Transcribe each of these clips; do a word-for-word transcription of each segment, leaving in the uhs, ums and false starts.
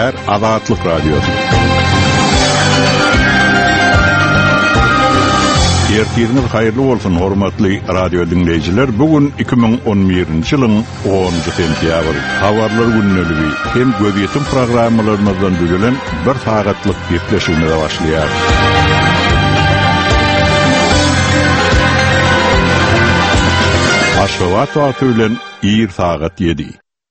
Däher Azatlyk Radiosu. Ertiriniz hayırlı bolsun hormatly radio dinleyijiler. Bugün iki bin on birinji ýylyň onunjy sentýabr. Habarlar günneligi hem gözetim programmalarymyzdan düzelen bir sagatlyk gepleşigine başlaýar. Aşgabat wagty bilen ýyr sagat yedi.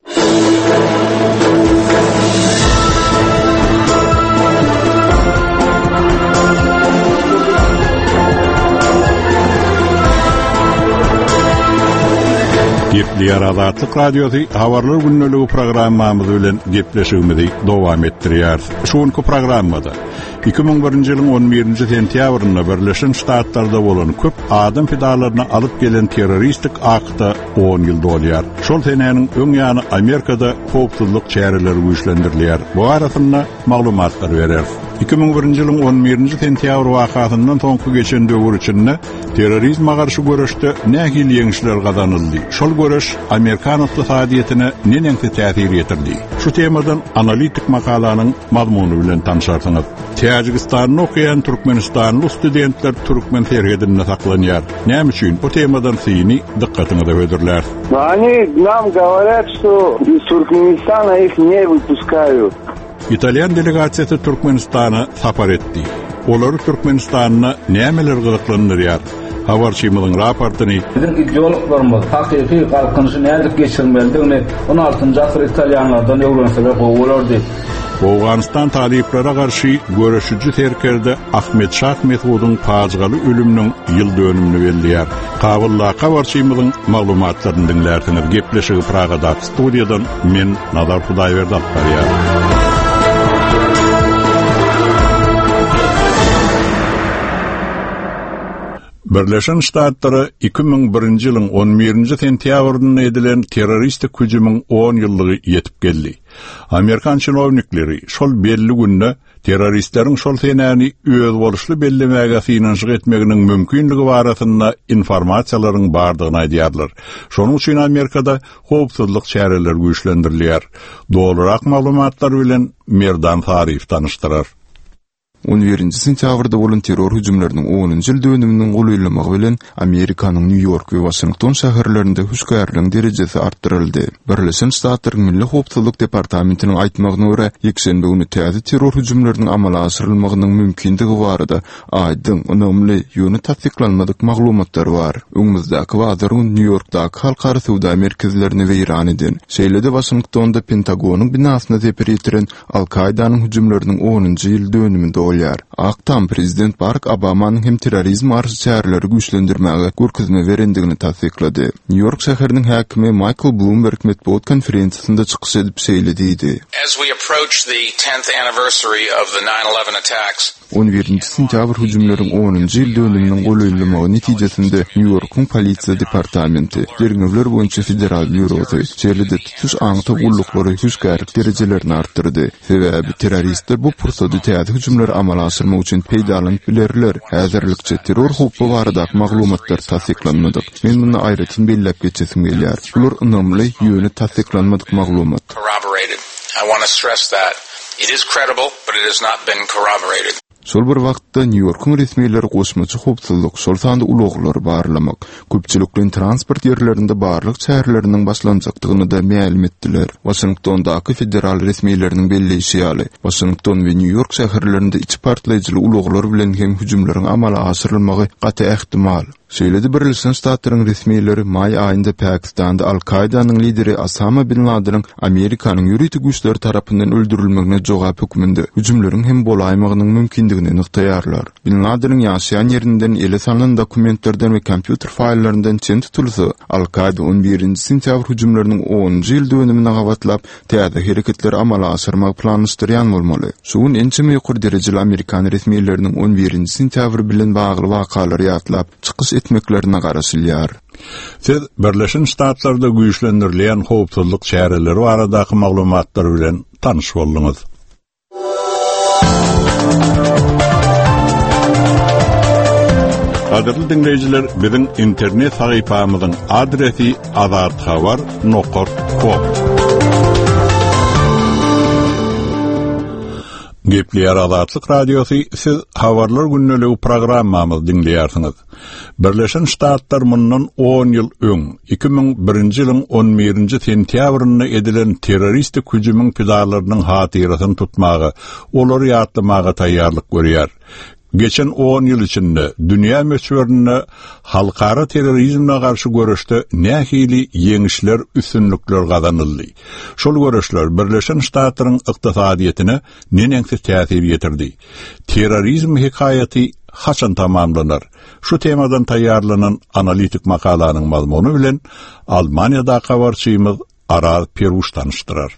Gepleýär Azatlyk Radiosu habarlar günneligi programmamyz bilen gepleşigimizi dowam etdirýär. Şonky programmada iki bin birinji ýylyň on birinji sentýabrynda Birleşen Ştatlarda bolan köp adam fidalaryny alyp gelen terroristik akta on ýyl dolýar. Şol senäniň öň ýany Amerikada howpsuzlyk çäreleri güýçlendirilýär. Bu arasynda maglumatlar berer. iki bin birinji ýylyň on birinji sentýabr wakatyndan soňky geçen döwür içinde terrorizme garşy görüşde nähili ýeňişler gazanyldy. Şol görüş Amerikan ykdysadyetine näçe täsir ýetirdi? Şu temadan analitik makalanyň mazmuny bilen tanışarsyňyz. Täjikistanyny okuyan Türkmenistanly studentler türkmen serhedinde saklanýar. Näme üçin bu temadan syny dikkatinizi ödürler? Они нам говорят, что из Туркменистана их не выпускают. İtalyan delegatsiýasy Türkmenistana sapar etdi. Olar Türkmenistanyna nämeler gyzyklandyrýar? Habarçymyzyň raportyny bizim ideologlarymyz hakyky galkynyşy nädip geçirmeldigini on altyncı asyr italyanlardan öwrenseler gowalardy. Awganistan taliplara garşy görüşüji serkerde Ahmet Şah Mesud'un façgaly ölüminiň ýyl dönümini belliýär. Kabylla habarçymyzyň maglumatlaryny dinlersiňiz. Gepleşigi Pragada studiýadan men Nazar Hudaýberdi alýar. Birleşen Ştatlary iki bin birinji ýylyň on birinji sentýabrynda edilen terroristik hüjümüň on ýyllygy ýetip geldi. Amerikan çynownikleri şol belli günde terroristleriň şol senäni öz boluşly bellemäge finansyk etmeginiň mümkinligi barasynda informasiýalaryň bardygyny aýdýarlar. Şonuň üçin Amerikada howpsuzlyk çäreleri güýçlendirilýär. Dolarak maglumatlar bilen Merdan Farif tanışdyrar. on birinji sentýabrda bolan terror hüjümleriniň onunjy ýyl dönüminiň golaýlamagy bilen Amerikanyň New York we Washington şäherlerinde hüsgärligiň derejesi artdyryldy. Birleşen Ştatlaryň Milli Howpsuzlyk departamentiniň aýtmagyna görä, ýekşenbe güni täze terror hüjümleriniň amala asyrylmagynyň mümkinligi barada aýdyň, önemli ýöne tasdiklanmadyk maglumatlar bar. Öňümizdeki wagtda New Yorkdaky halkara sowda merkezlerini weýran eden, şeýlede Washingtonda Pentagonyň binasyna zepir ýetiren Al-Kaidanyň hüjümleriniň onunjy ýyl dönüminde olýar. Aktam prezident Barack Obamanyň hem terrorizm arşy çäreleri güýçlendirmäge görkezme berendigini tasdiklady. New York şäheriniň häkimi Michael Bloomberg medeniýet konferensiýasynda çykyş edip söýledi. As we approach the tenth anniversary of the nine eleven attacks, on birinji sentýabr hüjümleriň onunjy ýyl dönüminiň golaýlamagy netijesinde New Yorkyň polisiýa departamenti, derňewler boýunça federal bürosu çerlede tutuş aňyta gullukları hüsgärlik derejelerini artdyrdy. Sebäbi terroristler bu pursaty täze hüjümler amala asyrmak üçin peýdalanyp bilerler. Häzirlikçe terror hukmy barada maglumatlar tasdiklanmady. Men muny aýratyn bellep geçesim gelýär. Bular önemli ýöne tasdiklanmadyk maglumat. corroborated. I want to stress that it is credible, but it has not been corroborated. Şol bir wagtda New Yorkyň resmiýetleri goşmaçy howpsuzlyk şol sanda uloglary barlamak, köpçülikliň transport ýerlerinde barlyk şäherleriniň başlanjakdygyny da ma'lum etdiler. Washingtondaky federal resmiýetleriniň belleşigi ýaly Washington we New York şäherlerinde iç partlaýjyly uloglar bilen hem hüjümleriň amala asyrylmagy gaty ähtimal. Şeýlede Birleşen Ştatlaryň resmiýetleri may aýynda Pakistanda Al-Kaidanyň lideri Osama bin Ladenyň Amerikanyň ýuridik güýçleri tarapyndan öldürilmegine jogap hükmünde hüjümleriň hem bolaýmagynyň mümkinligini nyktaýarlar. Bin Ladenyň ýaşaýan ýerinden ele salynan dokumentlerden we kompýuter faýllaryndan çen tutulsa, Al-Kaida on birinji sentýabr hüjümleriniň onunjy ýyl dönümine gawatlap täze hereketler amala asyrmak planlaşdyrýan bolmaly. Şuň ençeme ýokary derejeli Amerikan resmiýetleriniň on birinji sentýabr bilen bagly wakalary ýatlap çykyş etmeklerine garaşylýar. Siz Birleşen Ştatlarda güýçlendirilýän howpsuzlyk çäreleri baradaky maglumatlar bilen tanyş boldyňyz. Qadirli dinleyijiler, biziň internet sahypamyzyň adresi azatxabar nokta com. Gepli Azatlyk Radiosu siz Habarlar Günnöligi programmamyzy dinleýärsiňiz. Birleşen Ştatlar mundan on ýyl öň iki ming birinji ýylyň on birinji sentýabrynda edilen terroristik hüjümüň pidalarynyň hatyrasyny tutmagy, olary ýatlamaga taýýarlyk görýär. Geçen on yıl içinde dünya meşhurlarına halkara terörizmle karşı görüşte nähili yeňişler, üstünlükler gazanyldy. Şol görüşler Birleşen Ştatlaryň ykdysadyetine nenengsiz täsir ýetirdi. Terrorizm hikayaty haçan tamamlanar? Şu temadan taýýarlanan analitik makalanyň mazmuny bilen Almaniýada habarçymyz Aral Peruş tanıştyrar.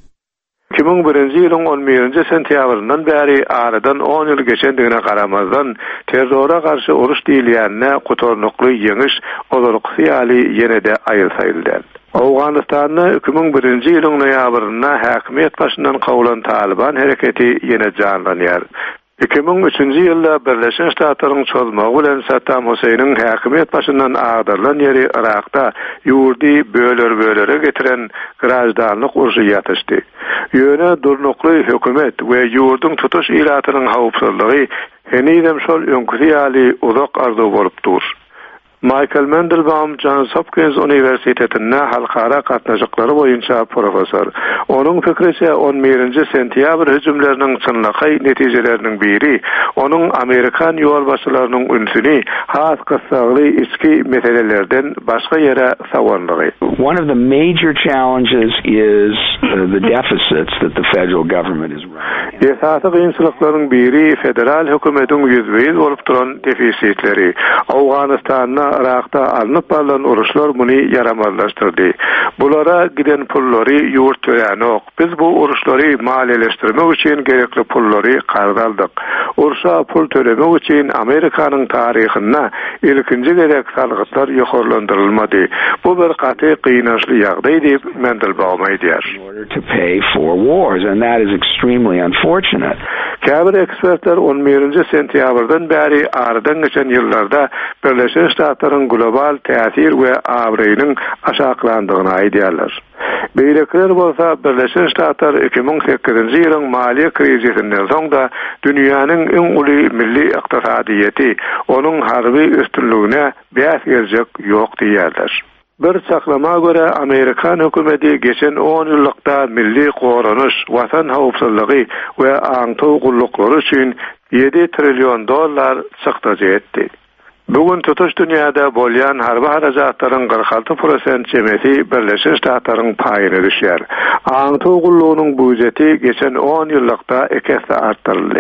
iki ming birinji ýylyň on birinji sentýabryndan bäri aradan on ýyl geçendigine garamazdan terrora garşy uruş diýilýänine gutornukly yeňiş olarak syýaly ýene-de aýyl saýyldy. Awganystanda iki ming birinji ýylyň noýabrynda häkimiýet başyndan kabulan Taliban hereketi ýene janlanýar. iki ming üçünji ýylda Birleşen Ştatlaryň çözmegi bilen Saddam Huseýniň häkimiýet başyndan agdarylan ýeri Irakda ýurdy böler-bölere getiren grajdanlyk uruşy ýatışdy. Ýöne durnukly hökümet we ýurdyň tutuş iratynyň hawpsuzlygy henidem şol öňkü ýaly uzak arzu bolup dur. Michael Mendelbaum Johns Hopkins Üniversitetinde halkara gatnaşyklary boýunça professor. Onuň fikriçe on birinji sentýabr hüjümleriniň çynlaky netijeleriniň biri onuň Amerikan ýolbaşçylarynyň ünsüni has kysagly içki meselelerden başga ýere sawanlygy. One of the major challenges is uh, the deficits that the federal government is running. Esasy gynçylyklaryň biri federal hökümetiň ýüzbeýiz bolup duran defisitleri. Awganystanda Irakda alınıp balan uruşlar bunu yaramazlaştırdı. Bulara giden pullary ýurt törenok. Biz bu uruşlary maliýeleşdirmek üçin gerekli pullary gargaldyk. Uruşa pul tölemek üçin Amerikanyň taryhynda ilkinji gerek salgytlar ýokarlandyrylmady. Bu bir gaty gynançly ýagdaý diýip Mendelbaum aýdýar. To pay for wars, and that is extremely unfortunate. Käbir ekspertler on birinji sentýabrdan bäri aradan geçen ýyllarda Birleşen Ştatlaryň global täsir we awreýynyň aşaklandygyny aýdýarlar. Beýlekler bolsa Birleşen Ştatlar iki ming sekizinji ýylyň maliýe krizisinden soň da dünýäniň iň uly milli ykdysadyýety onuň harby üstünligine bäs geljek ýok diýerler. Bir saklama göre Amerikan hökümeti geçen on yıllıkta milli korunuş, vatan hawpsuzlygy we aňtaw gullukları üçin yedi trilyon dollar çykdyjy etdi. Bugün tutuş dünýäde bolýan harby harajatlaryň kırk altı prosent jemeti Birleşen Ştatlaryň paýyna düşýär. Aňtaw gullugynyň budjeti geçen on yıllykda iki hesse artdyryldy.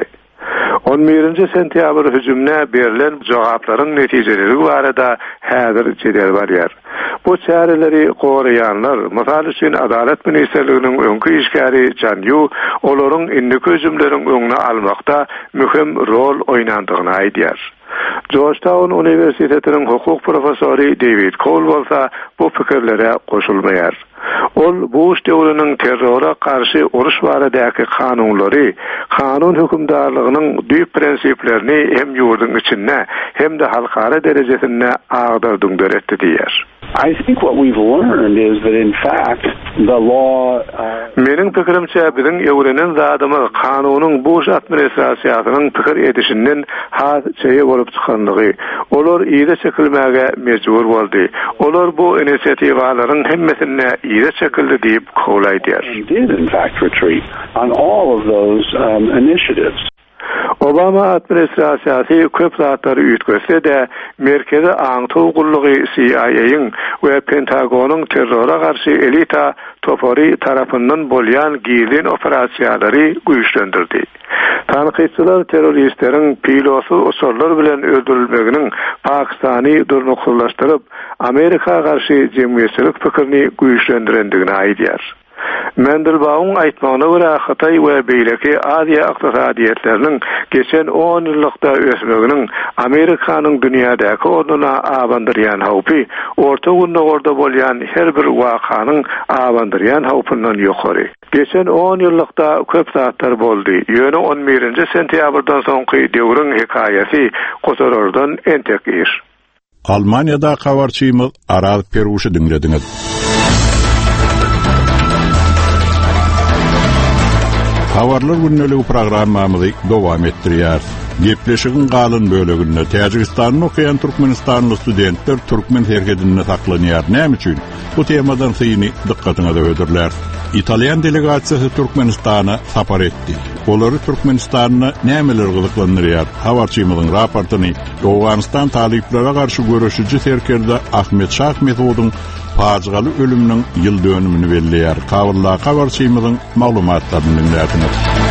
on birinji sentýabr hüjümine berilen jogaplaryň netijeleri barada häzir jedel barýar. Bu çäreleri goraýanlar, mysal üçin Adalet Ministrliginiň öňkü işgäri Janyu olaryň indiki hüjümleriň öňüne almakda mühim rol oýnandygyny aýdýar. Georgetown Üniversitetiniň hukuk professory David Cole bolsa bu pikirlere goşulmaýar. Ol Bush döwrüniň terrora karşı uruş baradaky kanunlary, kanun hükümdarlygynyň düýp prensiplerini hem ýurdyň içinde hem de halkara derejesinde agdardyň döretdi diýer. I think what we've learned is that in fact the law uh... Meniň pikirimçe biziň ýöwrenen zadymy kanunyň Bush administrasiýasynyň pikir edişinden has çeýe bolup çykandygy, olar ýere çekilmäge mejbur boldy. Olar bu inisiatiwalaryň hemmesine ýere çekildi diýip howlaýdýar. Did in fact retreat on all of those um, initiatives. Obama administrasiýasy köp zatlary üýtgese de merkezi aňtaw gullugy C I A'yň we Pentagonyň terrora garşy elita topary tarapyndan bolýan giýilen operasiýalary güýçlendirdi. Tanqidçiler terroristleriň pilosy usullar bilen öldürilmeginiň Pakistany durnuklaşdyryp Amerika garşy jemgyýetçilik pikirini güýçlendirendigini aýdýar. Mendelbaum aýtmagyna görä Hatay we beýleki Aziýa ykdysadyýetleriniň geçen on ýyllykda ösmeginiň Amerikanyň dünýädäki orduny abandyrýan hawpy, orta günnägerde bolýan her bir wakanyň abandyrýan hawpyndan ýokary. Geçen on ýyllykda köp zatlar boldy. Ýöne on birinji sentýabrdan soňky döwrüň hikaýasy goşarardan entek ir. Almaniýada habarçymyz Aral Peruşy dinlediňiz. Habarlar günneligi programmamyzy dowam etdirýär. Gepleşigin galyn bölегinde Täjikistanyň okuyan Türkmenistanly studentler türkmen herkedinde saklanýar. Näme üçin? Bu temadan syny dikkatyňe ödürler. İtalyan delegasiýasy Türkmenistana sapar etdi. Olary Türkmenistanyna nämeler gyzyklandyrýar? Habarçymyzyň raportyny Owganistan taliplara garşy görüşüji serkerde Ahmet Şahmetowyň façygaly ölüminiň ýyl dönümini belleýär. Kawrla habarçymyzyň maglumatlaryny dinläýäňiz.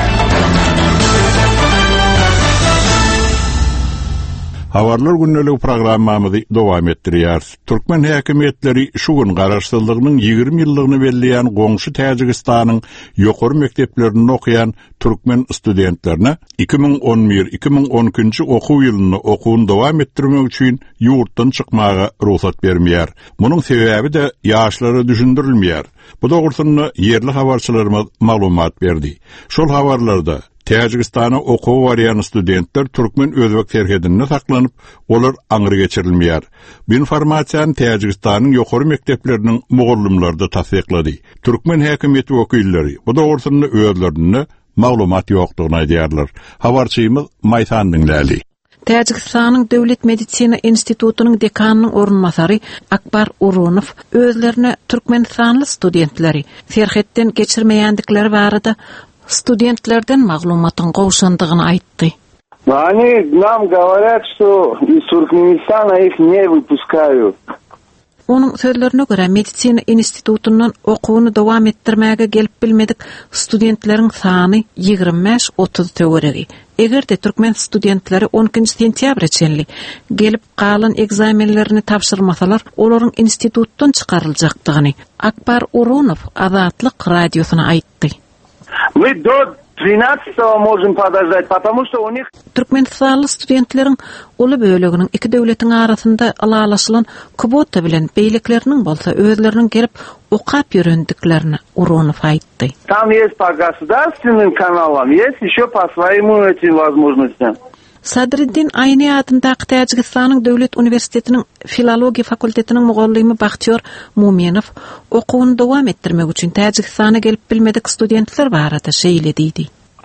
Habarlar günneligi programmamyzy dowam etdirýär. Türkmen häkimetleri şu gün garaşsyzlygynyň ýygrimi ýyllygyny belleýän goňşy Täjikistanyň ýokary mekdeplerinde okuyan türkmen studentlerine iki bin on bir iki bin on iki okuw ýylyny okuwuny dowam etdirmek üçin ýurtdan çykmaga ruhsat bermeýär. Munyň sebäbi de ýaşlara düşündirilmeýär. Bu dogrusyny yerli habarçylarymyz maglumat berdi. Şol habarlarda Täjikistana okuw barýan studentler türkmen özbek serhedinde saklanyp, olar aňyry geçirilmeýär. Bu informasiýany Täjikistanyň ýokary mekdepleriniň mugallymlary tasdiklady. Türkmen häkimeti wekilleri bu dogrusyny özlerine maglumat ýokdugyny aýdýarlar. Habarçymyz Maýsan dinläli. Täjikistanyň Döwlet Medisina Institutunyň dekanynyň orunmasary Akbar Urunow özlerine türkmenistanly studentleri serhetden geçirmeýändikleri barada студентlerden maglumatın gowşandygyny aýtdy. Они нам говорят, что из Туркменистана их не выпускают. Onun sözlerine göre Medisina Institutundan okuwuny dowam etdirmäge gelip bilmedik studentleriň sany ýygrimi beş otuz töweregi. Egerde türkmen studentleri on ikinji sentýabr çenli gelip galan egzamenlerini tapşyrmasalar, olaryň institutdan çykaryljakdygyny Akbar Urunow Azatlyk radiosyna aýtdy. Мы до двенадцатого можем подождать, потому что у них Türkmenistanly studentleriň uly böleginiň iki döwletiň arasynda alalaşylan kvota bilen beýlikleriniň bolsa özleriniň gelip okap ýörendiklerini Urunow aýtdy. Там есть по государственным каналам, есть ещё по своим этим возможностям. Sadriddin Ayni adyndaky Täjikistanyň Döwlet Uniwersitetiniň Filologiýa fakultetiniň mugallimy Bahtiyor Mumenow okuwuny dowam etdirmek üçin Täjikistana gelip bilmedik studentler barada şeýle diýdi.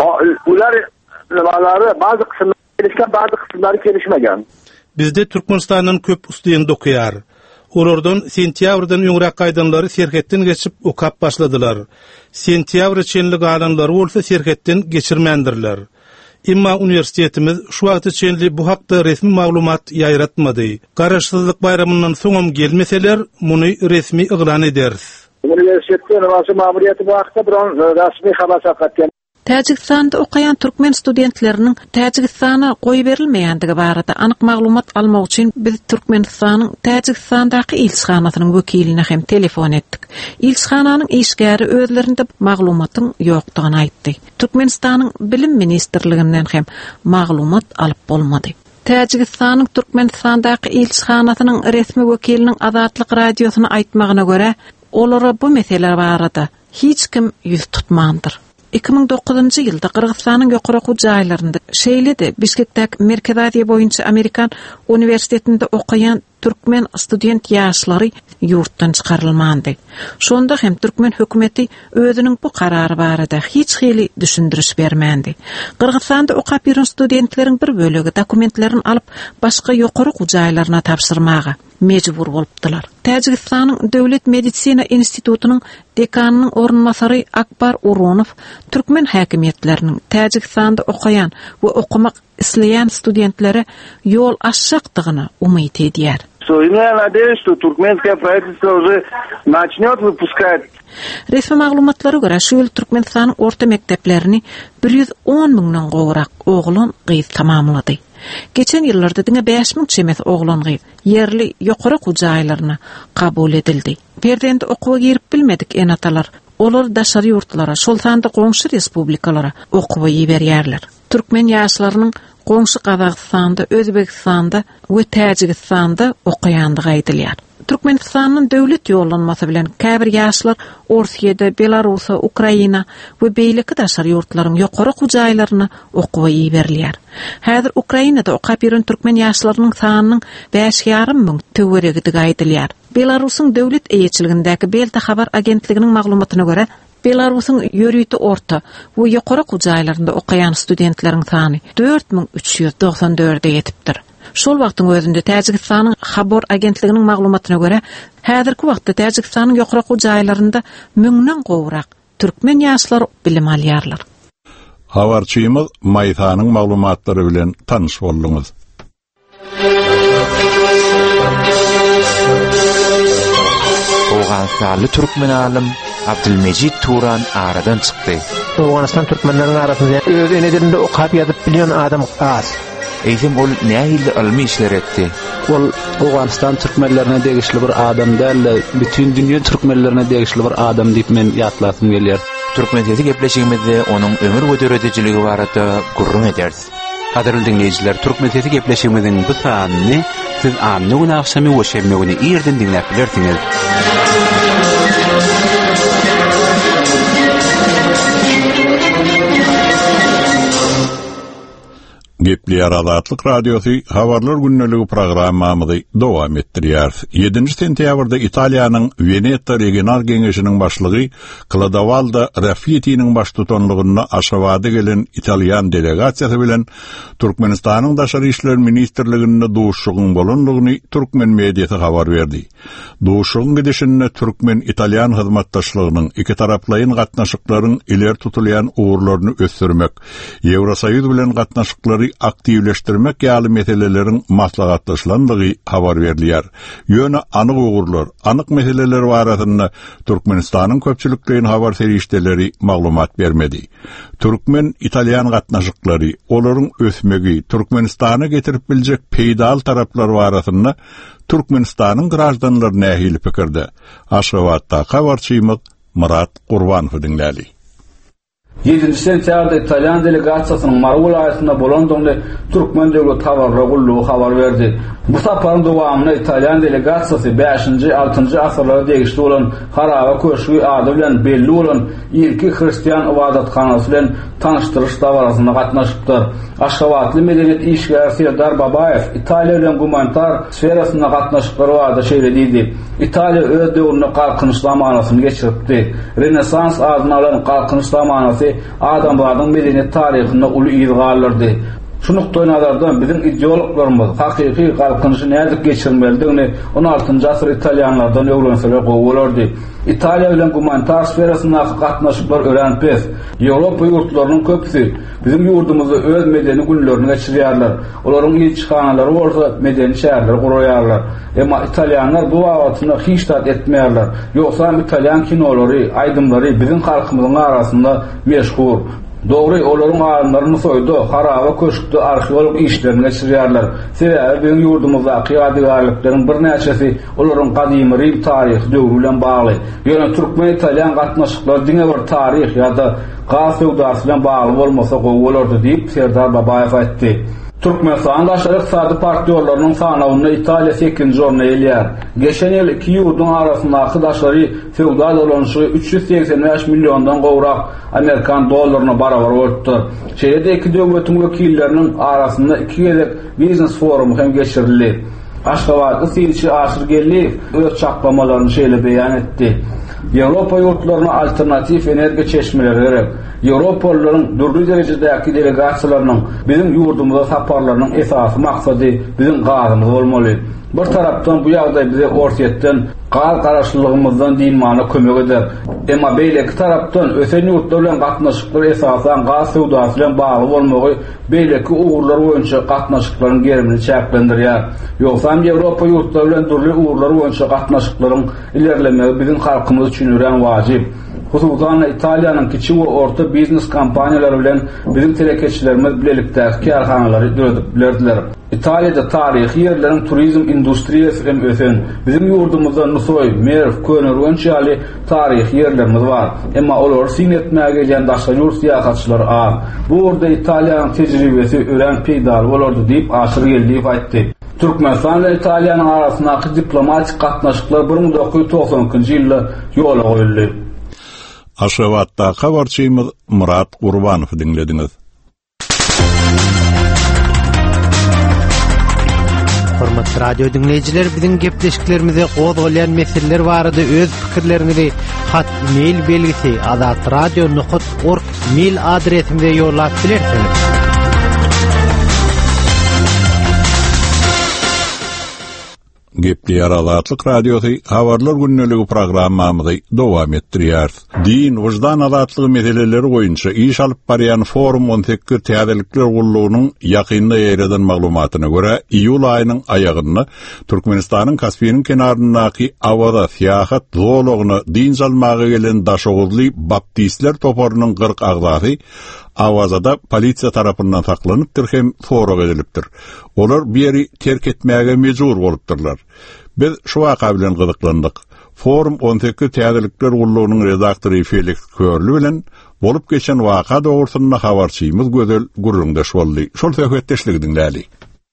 Ular nimalary bazı kysymlary kelişken, bazı kysymlary kelişmegen. Bizde Türkmenistanyň köp student okuýar. Olardan sentýabrdan öňräk gaýdanlary serhetden geçip okap başladylar. Sentýabr çenli galanlary bolsa serhetden geçirmendirler. Imma universitetimiz şu wagt çenli bu hakda resmi maglumat ýaýratmady. Garaşsyzlyk bayramyndan soňam gelmeseler, muny resmi yglan ederiz. Universitetde başy mamuriýeti bu hakda bir resmi habar sakatdy. Täjikistanda okayan türkmen studentleriniň Täjikistana goý berilmeýändigi barada anyk maglumat almak üçin biz Türkmenistanyň Täjikistandaky ilçihanasynyň wekiline hem telefon etdik. İlçihananyň işgäri özlerinde maglumatyň ýokdugyny aýtdy. Türkmenistanyň bilim ministrliginden hem maglumat alyp bolmady. Täjikistanyň Türkmenistandaky ilçihanasynyň resmi wekiliniň Azatlyk radiosyna aýtmagyna görä, olara bu meseleler barada hiç kim ýüz tutmandyr. iki bin dokuzunji ýylda Kyrgyzstanyň ýokary okuw jaýlarynda şeýlede Bişkekdäki Merkez Aziýa boýunça Amerikan universitetinde okuyan türkmen student ýaşlary ýurtdan çykarylmandy. Şonda hem türkmen hökümeti özüniň bu karary barada hiç hili düşündiriş bermändi. Kyrgyzstanda okap ýören studentleriň bir bölegi dokumentlerini alyp başga ýokary okuw jaýlaryna tapşyrmaga mejbur bolupdylar. Täjikistanyň Döwlet Medisina Institutunyň dekanynyň orunmasary Akbar Urunow türkmen häkimetleriniň Täjikistanda okayan we okumak isleýän studentlere ýol açjakdygyny umyt edýär. Что именно надеюсь, что туркменское правительство уже начнет выпускать. Resmi maglumatlara göre şu ýyl Türkmenistanyň orta mekdeplerini bir ýüz on miňden gowrak oglan gyz tamamlady. Geçen ýyllarda diňe beş miň çemes oglan gyz yerli ýokary okuw jaýlaryna kabul edildi. Berdende okuwa girip bilmedik enatalar. Olar daşary ýurtlara, şol sanda goňşy respublikalara okuwa ýiberýärler. Türkmen ýaşlarynyň goňşy Kazakstanda, Özbekistanda we Täjikistanda okuyandygy aýdylýar. Türkmenistanyň döwlet ýollanmasy bilen käbir ýaşlar Orsiýada, Belarusa, Ukraina we beýleki daşary ýurtlaryň ýokary okuw jaýlaryna okuwa ýiberilýär. Häzir Ukrainada okap ýören türkmen ýaşlarynyň sanynyň beş ýarym miň töweregidi aýdylýar. Belarusyň döwlet eýetçiligindäki Belta habar agentliginiň maglumatyna görä, Belarusyň ýörüýti orta we ýokary gujaýlarynda okaýan studentleriň sany dört min üç ýüz doksan dörde ýetipdir. Şol wagtyň özünde Täjikistanyň habar agentliginiň maglumatyna görä, häzirki wagtda Täjikistanyň ýokary gujaýlarynda müňden gowrak türkmen ýaşlary bilim alýarlar. Habarçymyz Maýtanyň maglumatlary bilen tanyş bolduňuz. Awganistanyň türkmen alim Abdülmejid Turan aradan çykdy. Awganistan türkmenleriň arasynda öz enelerinde okap ýazyp bilýän adam az. Eýsem ol nähilde ilmi işler etdi. Ol Awganistan türkmenlerine degişli bir adam däl, bütün dünýä türkmenlerine degişli bir adam diýip men ýatlasym gelýär. Türkmençesi gepleşigimizde onuň ömür gödöredijiligi barada gurrun edersiz. Kaderli dinleyijiler, Türkmençesi gepleşigimiziň bu sanyny siz anny gün akşamy we şemme güni ýerden dinläp bilersiňiz. Gepli Aradatlyk Radiosu Habarlar Günneligi programmamyzy dowam etdirýär. ýedinji sentýabrda Italiýanyň Veneta regional geňeşiniň başlygy Claudio Raffiti'niň baş tutanlygyna Aşgabatda gelen Italiýan delegasiýasy bilen Türkmenistanyň daşary işler ministrliginde duşugyň bolanlygyny türkmen mediýasy habar berdi. Duşugyň gidişinde türkmen Italiýan hyzmatdaşlygynyň iki taraplaryň gatnaşyklaryň iler tutulýan uğurlaryny ösdürmek, Ýewrosoýuz bilen gatnaşyklary aktivleştirmek ýaly meseleleriň maslahatlaşylandygy habar berilýär. Ýöne anyk uğurlar, anyk meseleler barasynda Türkmenistanyň köpçülikliğin habar serişdeleri maglumat bermedi. Türkmen Italiýan gatnaşyklary, olaryň ösmegi, Türkmenistana getirip biljek peýdal taraplar barasynda Türkmenistanyň grajdanlary nähili pikirde. Aşgabatda habarçymyz Murat Gurbanow dinlädi. yedinji sentýabrda Italiýan delegasiýasynyň Marul aýatynda bolandygyny türkmen döwlet habarlary habar berdi. Bu saparyň dowamyna Italiýan delegasiýasy beşinji altynjy asyrlara degişli bolan haraba köşkü ady bilen belli bolan ilki hristiýan ibadathanasy bilen tanıştyrış dawrasyna gatnaşypdyr. Aşgabatly medeniýet işgär Serdar Babayew Italiýa bilen gumanitar sferasynda gatnaşyklary barada şeýle diýdi. Italiýa öz döwrüne galkynyş zamanasyny geçiripdi. Renesans adyny alan galkynyş zamanasy adamlaryň medeniýet taryhyna uly ýygylardy. Şunukda nazardan bizim ideologlarymyz hakyky galkynyşy näde geçirmelidigini on altynjy asyr Italiýanlardan öwrenseler gowulardy. Italiýa bilen gumanitar sferasynda gatnaşyklar örenpes. Ýewropa ýurtlarynyň köpüsi bizim ýurdumyzda öz medeni günlerini geçirýärler. Olaryň ilçihanalary bolsa medeni şäherler guraýarlar. Emma Italiýanlar bu wagtyna hiç tat etmeýärler. Ýoksa Italiýan kinolary, aýdymlary bizim halkymyzyň arasynda meşhur. Doğru olaryň aýanlaryny soýdy, haraba köşkde arheolog işlerini geçirýärler. Sebäbi bizim ýurdumyzda ýadygarlyklaryň bir näçesi olaryň gadymy Rim taryhy döwrü bilen bagly. Ýöne türkmen Italiýan gatnaşyklary diňe bir taryh ýa-da gas sowdasy bilen bagly bolmasa gowulardy diýip Serdar Babayew aýtdy. Türkmenistan daşary iqtisady partiýalarynyň sanawyna Italiýa sekinji orna elýär. Geçen ýyl iki ýurdun arasyndaky daşary feodal dolanşy üç ýüz seksen beş milliondan gowrak Amerikan dollaryna barabar bolupdy. Şeýle iki döwletiň wekilleriniň arasynda iki gezek biznes forumy hem geçirildi. Aşgabatda Sirçi Aşyrgelli öz çaplamalaryny şeýle beýan etdi. Ýewropa ýurtlaryna alternativ energi çeşmeleri gerek. Ýewropalylaryň dürli derejedäki delegasiýalarynyň bizim ýurdumyza saparlarynyň esasy maksady bizim gazymyz bolmaly. Bir tarapdan bu ýagdaý bize ortaýetden gal garaşlylygymyzdan diýmana kömek eder. Emma beýleki tarapdan ösen ýurtlar bilen gatnaşyklar esasan gaz sowdasy bilen bagly bolmagy beýleki uğurlar boýunça gatnaşyklaryň gerimini çäklendirýär. Ýoksa Ýewropa ýurtlar bilen dürli uğurlar boýunça gatnaşyklaryň ilerlemegi bizim halkymyz üçin ören wajyp. Hususan Italiýanyň kiçik we orta biznes kompaniýalary bilen bizim telekeçilerimiz bilelikdäki karhanalary döredip bilerdiler. Italiýada taryhy ýerleriň turizm industriýasy hem ösen. Bizim ýurdumyzda Nusoy, Merv, Köner ýaly taryhy ýerlerimiz bar. Emma olar sin etmäge gelýän daşary ýurt syýasatçylary az. Bu urda Italiýanyň tejribesi ören peýdal bolardy diýip Aşyrgeldiýew aýtdy. Türkmenistan we Italiýanyň arasyndaky diplomatik gatnaşyklar bir ming dokuz ýüz toksanjy ýylda ýola goýuldy. Aşgabatda habarçymyz Murat Gurbanow dinlediňiz. Hormatly radio dinleyijiler, biziň gepleşiklerimize gozgalayan meseleler barada öz pikirlerinizi hat mail belgisi azat radio nokta org mail adresimize ýollap bilersiňiz. Gepli Azatlyk Radiosu Habarlar Günneligi programmamyzy dowam etdirýär. Din, wyjdan azatlygy meseleleri boýunça iş alyp barýan Forum on sekiz täzelikler gullugynyň ýakynda ýereden maglumatyna görä, iýul aýynyň aýagyny Türkmenistanyň Kaspiyň kenaryndaky awada syýahat zoologyny din salmagy gelen daşoguzly baptistler toporunyň kırk agzasy awazada polisiýa tarapyndan saklanypdyr hem forog edilipdir. Olar beri terk etmäge mejbur bolupdyrlar. Biz şu waka bilen gyzyklandyk. Forum on sekiz täzelikler gullugynyň redaktory Felix Körlü bilen bolup geçen waka dogrusyna habarçymyz Gözel Gurrundaş boldy. Şol söhbetdeşligi dinläli.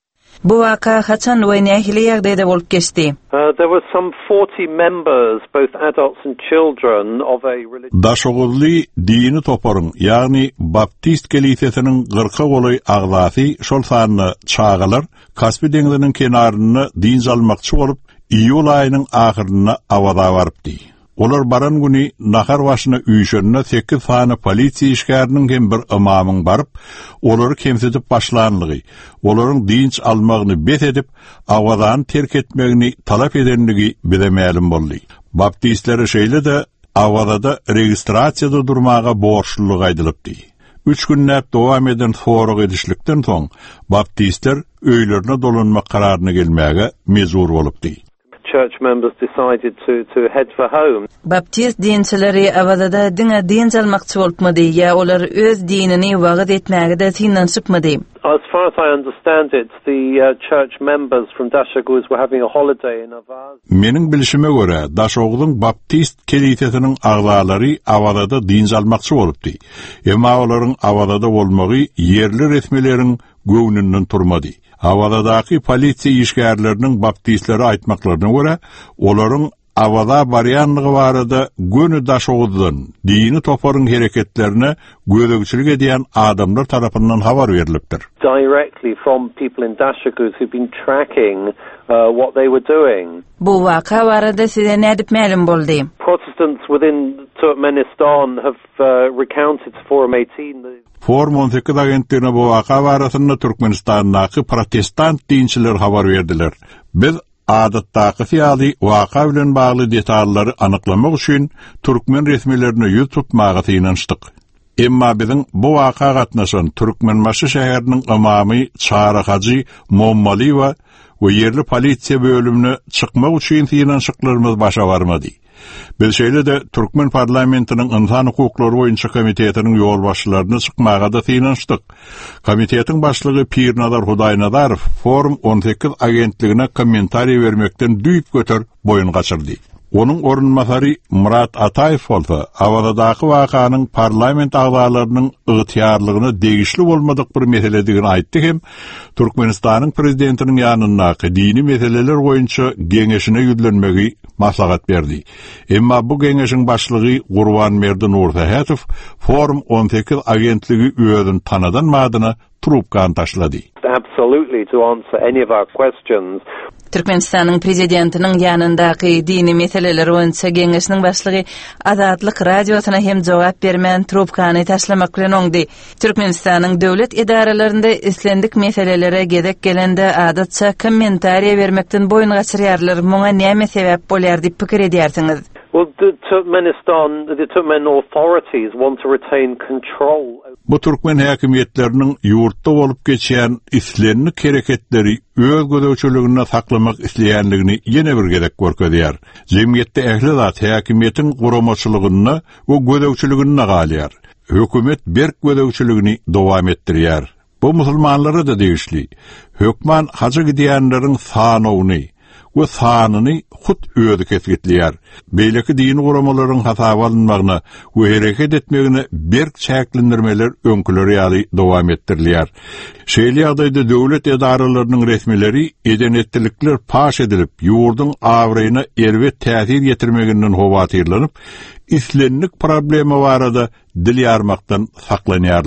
Bu waka haçan we nähili ýagdaýda bolup geçdi? Uh, there were some forty members, both adults and children, of a religious... Daşoguzly dini toparyň, ýagny Baptist kelisiýetiniň kırka goly agzasy şol sanyny çağalar Kaspy deňiziniň kenaryny din salmakçy bolup, iýul aýynyň ahyryna awada barypdy. Olar baran güni nahar başyna üýşenine sekiz sany polisiýa işgäriniň hem bir imamyň baryp, olary kemsetip başlanlygy, olaryň dinç almagyny bet edip, awadan terk etmegini talap edenligi bize ma'lum boldy. Baptistler şeýle de awada registrasiýada durmaga borçlulyk aýdylypdy. Üç günläp dowam eden forog edişlikden soň baptistler öýlerine dolanmak kararyna gelmäge mezur bolupdy. Church members decided to to head for home. Baptist dinçileri awada diňe din salmakçy bolupmady ýa olar öz dinini wagt etmäge de tinanşypmady? As far as I understand it, the uh, church members from Dashoguz were having a holiday in Avaz. Meniň bilişime görä, Daşoguzyň Baptist kelisiýetiniň agzalary awada din salmakçy bolupdy. Emma olaryň awada bolmagy yerli resmileriň göwnünden turmady. Awadaky polisiýa işgärleriniň baptistlere aýtmaklaryna görä, olaryň awada barýanlygy barada gönü Daşoguzdan dini toparyň hereketlerine gödөгçilik edýän adamlar tarapyndan habar berilipdir. Directly from people in Dashoguz who've been tracking uh, what they were doing. Bu waka barada size nädip ma'lum boldy? Protestants within Turkmenistan have uh, recounted to Forum eighteen. Forum on sekiz agentligine bu waka barasynda Türkmenistanyň protestant dinçiler habar berdiler. Biz adatdaky fiýaly waka bilen bagly detallary anyklamak üçin türkmen resmilerine ýüz tutmagy tynançdyk. Emma biziň bu waka gatnaşan Türkmenmaşy şäheriniň imamy Çara Hacı Mommaliwa we yerli polisiýa bölümine çykmak üçin tynançyklarymyz başa barmady. Biz şeýle de Türkmen parlamentiniň insan hukuklary boýunça komitetiniň ýol başçylaryny çykmaga da tynançdyk. Komitetiň başlygy Pirnazar Hudaýnazarow Forum on sekiz agentligine kommentariýa bermekden düýüp göter boyun gaçyrdy. Onun orunmasary Murat Ataýew bolsa, awadaky wakanyň parlament agzalarynyň ygtyarlygyna degişli bolmadyk bir meseledigini aýtdy hem Türkmenistanyň prezidentiniň ýanyndaky dini meseleler boýunça geňeşine ýüzlenmegi maslahat berdi. Emma bu geňeşiň başlygy Gurban Merdi Nurtaýew Forum on sekiz agentligi öýüdün tanadan madyna trubkan taşlady. Absolutely, to answer any of our questions. Türkmenistanyň prezidentiniň ýanyndaky dini meseleler boýunça geňeşiniň başlygy Azatlyk radiosyna hem jogap bermän trubkany taşlamak bilen oňdy. Türkmenistanyň döwlet idaralarynda islendik meselelere gedek gelende adatça kommentariýa bermekden boyun gaçyrýarlar. Muňa näme sebäp bolýar diýip pikir edýärsiňiz? Well, the Turkmenistan, the Turkmen authorities want to retain control. Bu Türkmen häkimetleriniň ýurtda bolup geçýän islenlik hereketleri öz gödөгçiligine saklamak isleýänligini ýene bir gerek görkezýär. Jemgyýetde ähli zat häkimetiň guramaçylygyna we gödөгçiligine galýar. Hökümet berk gödөгçiligini dowam etdirýär. Bu musulmanlara da degişli. Hökman hacı gidýänleriň sanawyny we sanyny hut öýüdi kesgitliýär. Beýleki dini guramalaryň hasaba alynmagyna we hereket etmegine berk çäklendirmeler öňküleri ýaly dowam etdirilýär. Şeýle ýagdaýda döwlet edaralarynyň resmileri edenetlikler paş edilip, ýurdun awryna erwet täsir ýetirmeginden howatyrlanyp, islenlik problemi barada dil ýarmakdan saklanýarlar.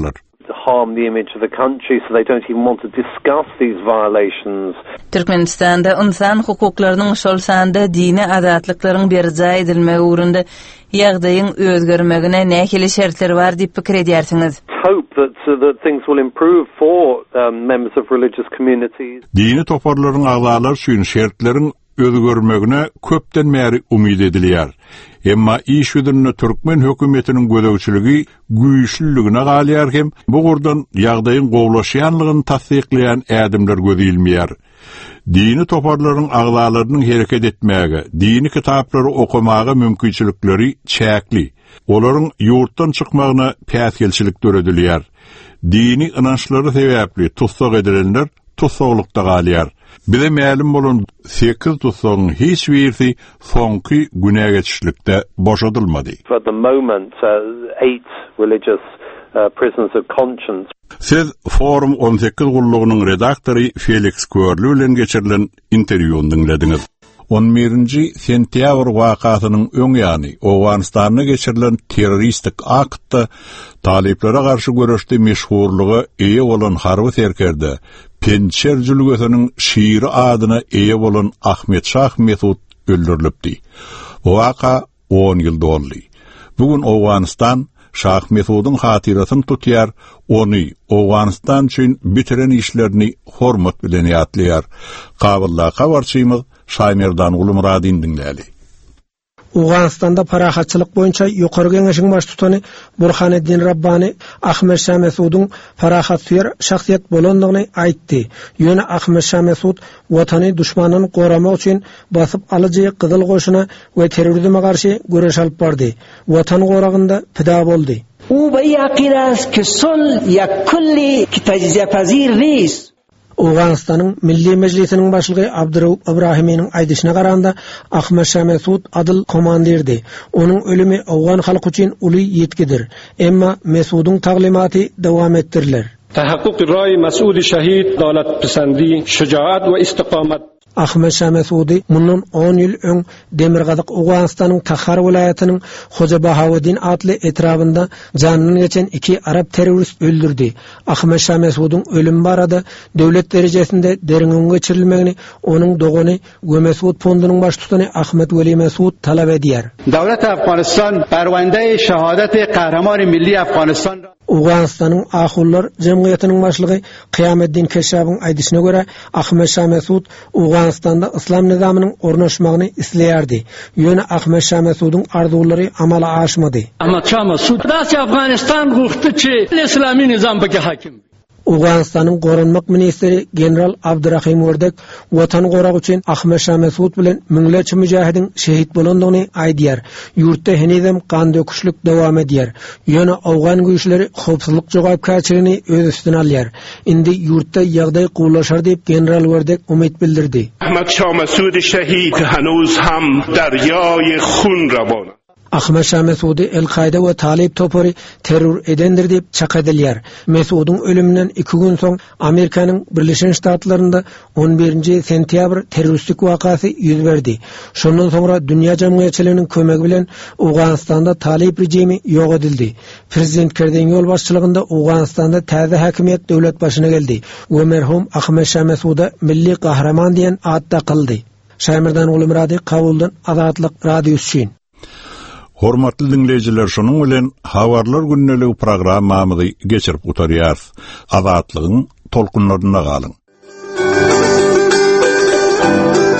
harm the image of the country, so they don't even want to discuss these violations. Türkmenistan'da insan hukuklarynyň şol sanda dini adatlyklaryň berja edilmegi ugrunda ýagdaýyň özgermegine nähili şertler bar diýip pikir edýärsiňiz? Hope that uh, that things will improve for um, members of religious communities. Dini toparlaryň aglalar üçin şertleriň özgermegine köpden märi umyd edilýär. Emma iş ýüzünde Türkmen hökümetiniň gödäwçiligi güýçlüligine galýar hem bu gurdan ýagdaýyň gowlaşýanlygyny tasdikleýän ädimler gözilmeýär. Dini toparlaryň aglalarynyň hereket etmäge, dini kitaplary okumaga mümkinçilikleri çäkli. Olaryň ýurtdan çykmagyna päsgelçilik döredilýär. Dini inançlary sebäpli tutsak edilenler tutsaklykda galýar. Bize ma'lum bolan sekiz tutsagyň hiç birisi soňky güne geçişlikde boşadylmady. At the moment, uh, eight religious uh, prisons of conscience. Siz Forum on sekiz gullugynyň redaktory Felix Körlü bilen geçirilen interwýuny dinlediňiz. on birinji sentýabr wakasynyň öňýany Owganistanda geçirilen terroristik aktda taliplere garşy görüşde meşhurlugy eýe bolan harby serkerde Pençer jülgösiniň şiiri adyna eýe bolan Ahmet Şah Mesut öldürilipdi. O waka on ýyl doldy. Bugun Owganistan Şah Mesudyň hatyrasyny tutýar, ony Owganistan üçin bitiren işlerini hormat bilen ýatlaýar. Kabylla kabarçymyz Şaymerdan Ulumradyn dinläli. Owganistanda parahatçylyk boýunça ýokary geňeşiň baş tutany Burhaneddin Rabbani Ahmet Şah Mesudyň parahat süýer şahsiýet bolandygyny aýtdy. Ýöne Ahmet Şah Mesud watany düşmanyny goramak üçin basyp alyjy Gyzyl goşuna we terrorizme garşy göreş alyp bardy. Watan goragynda pida boldy. U be ýaqiras ki sul ýa kulli ki tejziye pazir nist. Owganistanyň Milli Mejlisiniň başlygy Abdurrahim Ibrahimyň aýdyşyna garanda Ahmet Şah Mesud adyl komandirdi. Onuň ölümi Owgan halky üçin uly ýetkidir. Emma Mesudyň taglimaty dowam ettiriler. Tahakkuk ray Mesud şehid dalat pisandi şujaat we istiqamat. Ahmet Şah Mesudi mundan on ýyl öň Demirgazyk Owganistanyň Tahar welaýatynyň Hoja Bahawuddin adly etrafynda janyny geçen iki Arap terrorist öldürdi. Ahmet Şah Mesudyň ölüm barada döwlet derejesinde deriňe geçirilmegini onuň dogany Gömesud fondunyň baş tutany Ahmet Weli Mesud talap edýär. Dowlat Afganistan perwende şehadet kahraman milli Afganistan Owganistanyň ahullar jemgyýatynyň başlygy Kıyametdin Keşabyň aýdyşyna görä Ahmet Şah Mesud Owganistanda islam nizamynyň ornaşmagyny isleýärdi. Ýöne Ahmet Şah Mesudyň arzulary amala aşmady. Ahmet Şah Mesud da Afganistan guhty ki islami nizam bege hakim. Owganistanyň goranmak ministri general Abdurrahim Werdek watan gorak üçin Ahmet Şah Mesud bilen müňlerçe müjahidiň şehit bolandygyny aýdýar. Ýurtda henizem kan döküşlük dowam edýär. Ýöne Awgan güýçleri howpsuzlyk jogapkärçiligini öz üstüne alýar. Indi ýurtda ýagdaý gowlaşar diýip general Werdek umyt bildirdi. Ahmet Şah Mesud şehid hanuz ham daryoy khun rawan. Ahmet Şah Mesudi El-Qaida we Talib topary terror edendir diýip çak edilýär. Mesudyň ölümünden iki gün soň Amerikanyň Birleşen Ştatlarynda on birinji sentýabr terroristik wakasy ýüz berdi. Şondan soňra dünýä jemgyýetçiliginiň kömegi bilen Owganistanda Talib rejimi ýok edildi. Prezident Kerden ýol başçylygynda Owganistanda täze häkimiýet döwlet başyna geldi. We merhum Ahmet Şah Mesuda milli kahraman diýen ad takyldy. Şaýmyrdan Ulumrady Kabuldan Azatlyk radiosyny. Hormatly dinleyijiler, şonuň bilen Habarlar günneligi programmamyzy geçirip utarýar. Azatlygyň tolkunlaryna galyň.